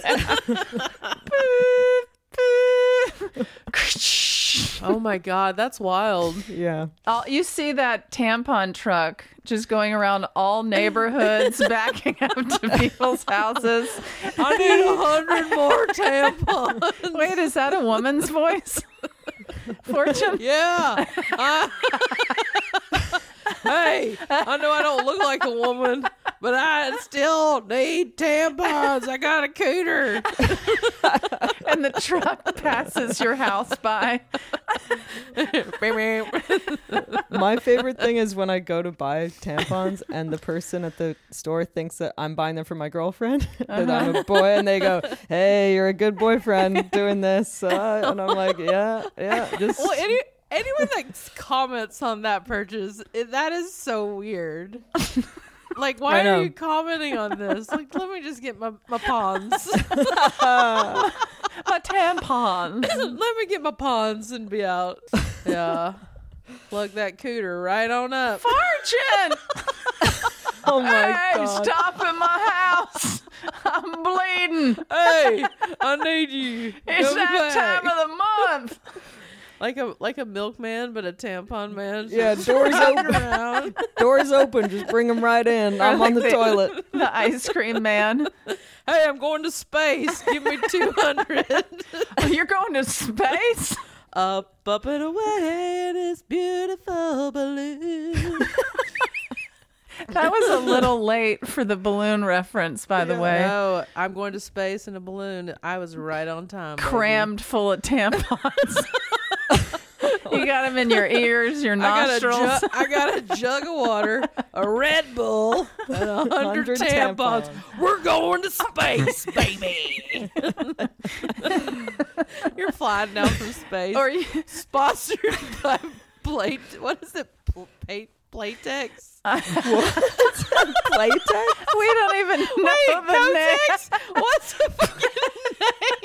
Oh my God, that's wild. Yeah. You see that tampon truck just going around all neighborhoods, backing up to people's houses. I need 100 more tampons. Wait, is that a woman's voice? Fortune? Yeah. Hey, I know I don't look like a woman, but I still need tampons. I got a cooter. And the truck passes your house by. My favorite thing is when I go to buy tampons and the person at the store thinks that I'm buying them for my girlfriend, that I'm a boy, and they go, hey, you're a good boyfriend doing this. And I'm like, yeah. Just... Well, anyone that comments on that purchase, that is so weird. Like, why are you commenting on this? Like, let me just get my pawns. My tampons. Let me get my pawns and be out. Yeah. Plug that cooter right on up. Fortune! Oh my Hey, God. stop in my house. I'm bleeding. Hey, I need you. It's Come that back. time of the month. Like a milkman, but a tampon man. Yeah, doors open. Around. Doors open. Just bring them right in. I'm on the toilet. The ice cream man. Hey, I'm going to space. Give me 200. Oh, you're going to space? Up and away in this beautiful balloon. That was a little late for the balloon reference, by the way. No, I'm going to space in a balloon. I was right on time. Baby. Crammed full of tampons. You got them in your ears, your nostrils. I got a jug of water, a Red Bull, and 100 tampons. We're going to space, baby. You're flying down from space. Or you, sponsored by What is it? Playtex? Playtex? we don't even know the name. What's the fucking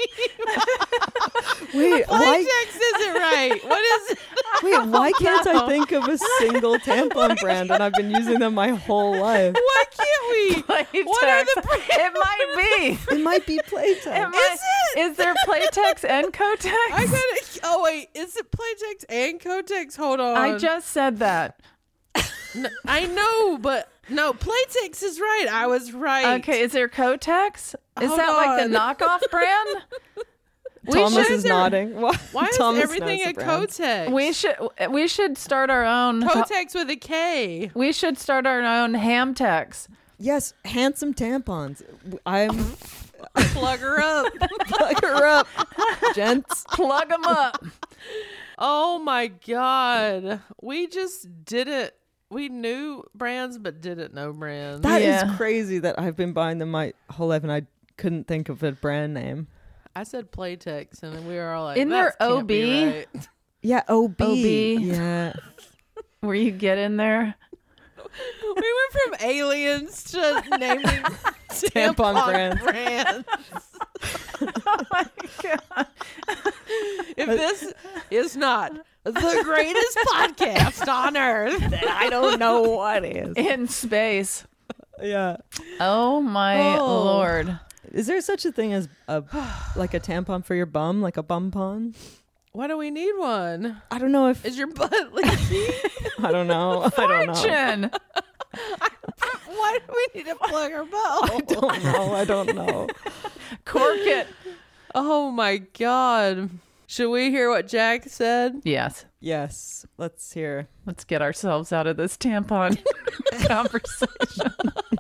name? Wait, Playtex isn't right. What is it? Wait, why can't I think of a single tampon brand? And I've been using them my whole life. Why can't we? Playtex. What are the brands? It might be. It might be Playtex. Is there Playtex and Kotex? Oh wait, is it Playtex and Kotex? Hold on. I just said that. No, I know, but no, Playtex is right. I was right. Okay, is there Kotex? Is Hold that like on. the knockoff brand? Thomas is nodding. Why is Thomas everything knows a the brand. Kotex? We should start our own Kotex with a K. We should start our own Hamtex. Yes, handsome tampons. I'm Plug her up. plug her up, gents. Plug them up. Oh my God. We just didn't. We knew brands, but didn't know brands. That is Yeah. crazy that I've been buying them my whole life and I couldn't think of a brand name. I said Playtex, and then we were all like, Isn't there "That can't be OB? right." Yeah, OB. OB. Yeah. Where you get in there. We went from aliens to naming Tampon brands. Oh my God. If this is not the greatest podcast on earth, then I don't know what is. In space. Yeah. Oh my Lord. Is there such a thing as a tampon for your bum, like a bum pon? why do we need one? I don't know if Is your butt leaky? I don't know. I don't know. Fortune. Why do we need to plug our butt? I don't know. Cork it. Oh my God. Should we hear what Jack said? Yes. Yes. Let's hear. Let's get ourselves out of this tampon conversation.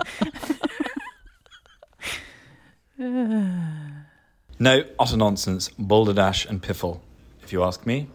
No, utter nonsense. Balderdash and Piffle, if you ask me.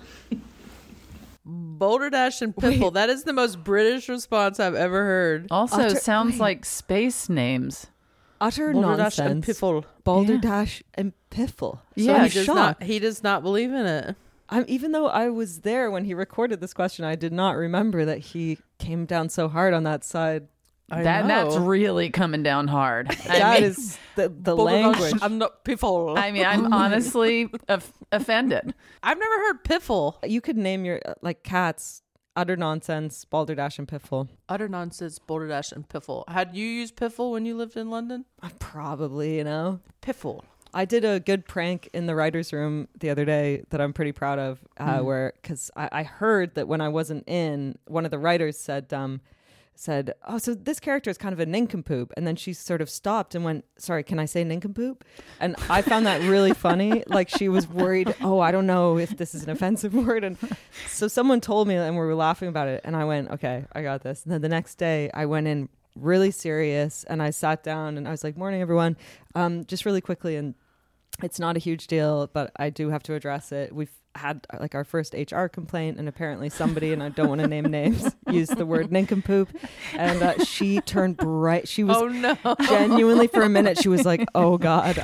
Boulderdash and Piffle. That is the most British response I've ever heard. Also sounds like space names. Utter Boulderdash nonsense. and Piffle. Balderdash and Piffle. Yeah, So He does not believe in it. even though I was there when he recorded this question, I did not remember that he came down so hard on that side. That's really coming down hard. That is the language. I'm not Piffle. I mean, I'm honestly offended. I've never heard Piffle. You could name your cats utter nonsense, balderdash and piffle. Utter nonsense, Boulderdash and Piffle. Had you used Piffle when you lived in London? Probably, Piffle. I did a good prank in the writer's room the other day that I'm pretty proud of, because I heard that when I wasn't in, one of the writers said, oh, so this character is kind of a nincompoop. And then she sort of stopped and went, sorry, can I say nincompoop? And I found that really funny. Like she was worried, oh, I don't know if this is an offensive word. And so someone told me and we were laughing about it. And I went, okay, I got this. And then the next day I went in really serious and I sat down and I was like, morning, everyone. Just really quickly. And it's not a huge deal, but I do have to address it. We've had our first HR complaint, and apparently somebody, and I don't want to name names, used the word nincompoop, and she turned bright. She was genuinely for a minute. She was like, "Oh God!"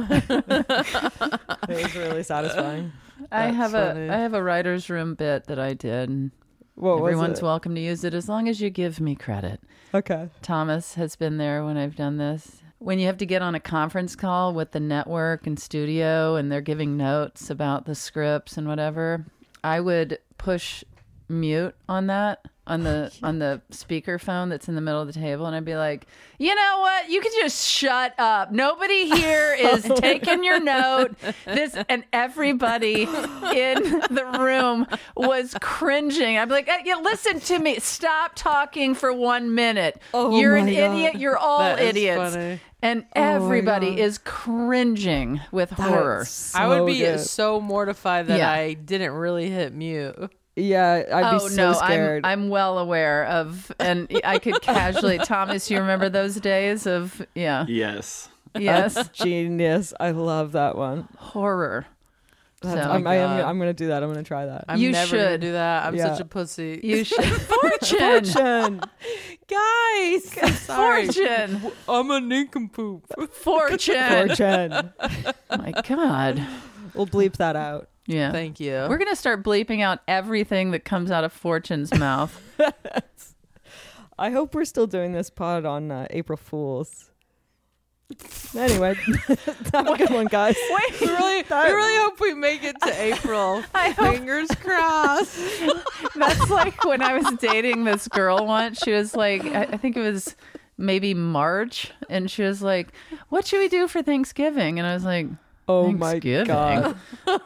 It was really satisfying. I have a writer's room bit that I did. What was Everyone's it? welcome to use it as long as you give me credit. Okay. Thomas has been there when I've done this. When you have to get on a conference call with the network and studio and they're giving notes about the scripts and whatever, I would push mute on that on the speaker phone that's in the middle of the table, and I'd be like, you know what, you can just shut up, nobody here is taking your note. This, and everybody in the room was cringing. I'd be like, yeah, listen to me, stop talking for 1 minute. You're an idiot, you're all idiots. Funny. And everybody is cringing with horror. I would be so mortified that I didn't really hit mute. Yeah, I'd be so scared. I'm well aware of, and I could casually. Thomas, you remember those days of Yes. That's genius. I love that one. Horror. I'm going to do that. I'm going to try that. I'm You never gonna should. do that. I'm such a pussy. You should. Fortune. Guys, I'm sorry. Fortune. I'm a nincompoop. Fortune. My God. We'll bleep that out. Yeah. Thank you. We're going to start bleeping out everything that comes out of Fortune's mouth. I hope we're still doing this pod on April Fools. Anyway, have a good one, guys. We really hope we make it to April. Fingers crossed. That's like when I was dating this girl once. She was like, I think it was maybe March, and she was like, what should we do for Thanksgiving? And I was like, oh my God.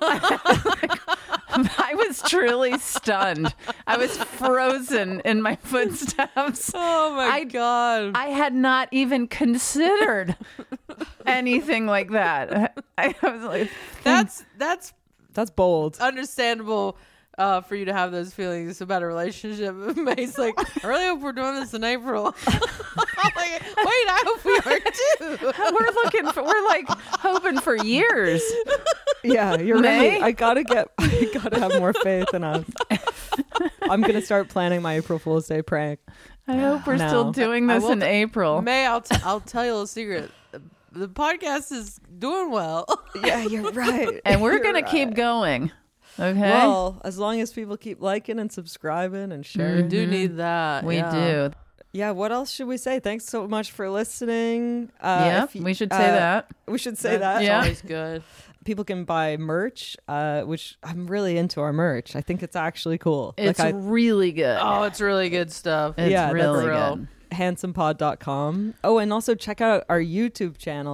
I was truly stunned. I was frozen in my footsteps. Oh my God. I had not even considered anything like that. I was like, That's bold. understandable for you to have those feelings about a relationship. May's like, I really hope we're doing this in April. I'm like, wait, I hope we are too. we're like hoping for years. Yeah, you're May? right. I gotta have more faith in us. I'm gonna start planning my April Fool's Day prank. I hope we're still doing this in April. May, I'll tell you a secret. The podcast is doing well. Yeah, you're right. And we're going to keep going. Okay. Well, as long as people keep liking and subscribing and sharing. We do need that. we do. Yeah, what else should we say? Thanks so much for listening. Yeah, we should say that. We should say that. That's Yeah. always good. People can buy merch, which I'm really into our merch. I think it's actually cool. It's really good. Oh, it's really good stuff. It's yeah, really that's good. handsomepod.com. Oh, and also check out our YouTube channel,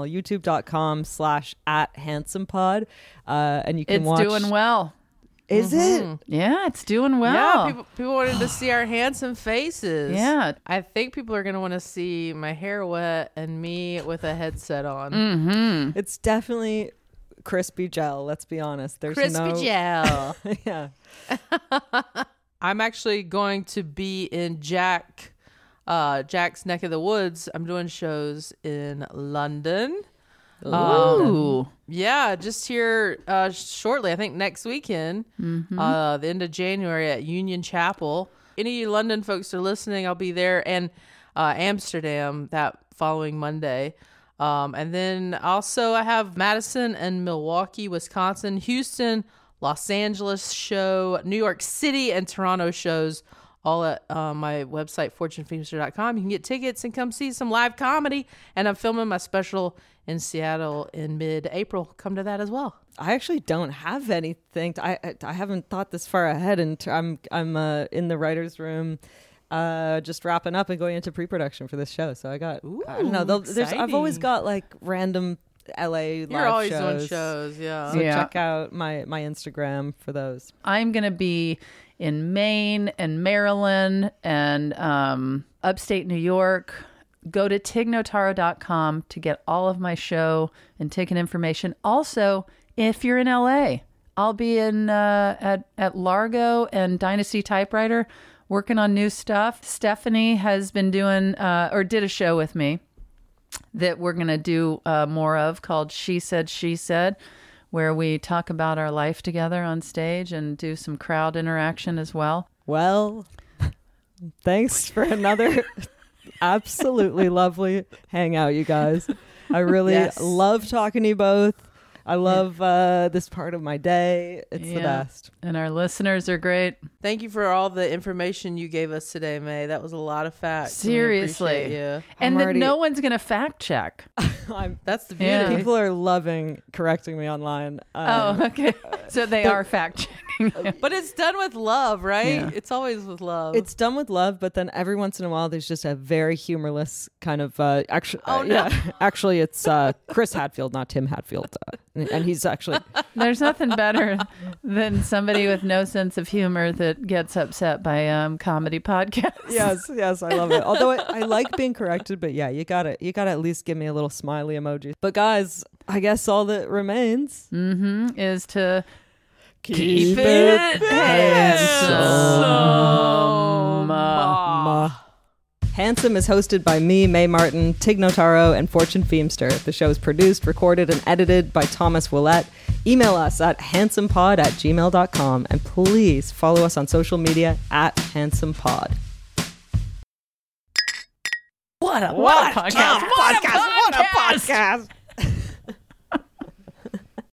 youtube.com/@handsomepod. And you can It's watch. doing well. Is it? Yeah, it's doing well. Yeah, people wanted to see our handsome faces. Yeah. I think people are going to want to see my hair wet and me with a headset on. Mm-hmm. It's definitely crispy gel. Let's be honest. There's Crispy no gel. yeah. I'm actually going to be in Jack's neck of the woods. I'm doing shows in London. Ooh. Yeah, just here shortly. I think next weekend, the end of January at Union Chapel. Any London folks are listening, I'll be there, and Amsterdam that following Monday. And then also I have Madison and Milwaukee, Wisconsin, Houston, Los Angeles show, New York City, and Toronto shows, all at my website, fortunefeemster.com. You can get tickets and come see some live comedy. And I'm filming my special in Seattle in mid-April. Come to that as well. I actually don't have anything. I haven't thought this far ahead, and I'm in the writer's room, just wrapping up and going into pre-production for this show. So I got I don't know. I've always got like random LA live You're always shows. doing shows, yeah. So Yeah. check out my Instagram for those. I'm going to be in Maine and Maryland and upstate New York. Go to tignotaro.com to get all of my show and ticket information. Also, if you're in LA, I'll be in at Largo and Dynasty Typewriter working on new stuff. Stephanie has been doing or did a show with me that we're going to do more of called She Said, She Said, where we talk about our life together on stage and do some crowd interaction as well. Well, thanks for another absolutely lovely hangout, you guys. I really love talking to you both. I love this part of my day. It's the best. And our listeners are great. Thank you for all the information you gave us today, May. That was a lot of facts. and we Seriously. appreciate you. And that already- no one's going to fact check. That's the beauty. Yeah. People are loving correcting me online. Okay. So they are fact checking. But it's done with love, right? Yeah. It's always with love. It's done with love, but then every once in a while, there's just a very humorless kind of. Actually, actually, it's Chris Hadfield, not Tim Hadfield, and he's actually. There's nothing better than somebody with no sense of humor that gets upset by comedy podcasts. Yes, I love it. Although I like being corrected, but yeah, you gotta at least give me a little smiley emoji. But guys, I guess all that remains Is to keep it Handsome is hosted by me, May Martin, Tig Notaro, and Fortune Feemster. The show is produced, recorded, and edited by Thomas Willett. Email us at handsomepod@gmail.com, and please follow us on social media at handsomepod. What a podcast. What a podcast!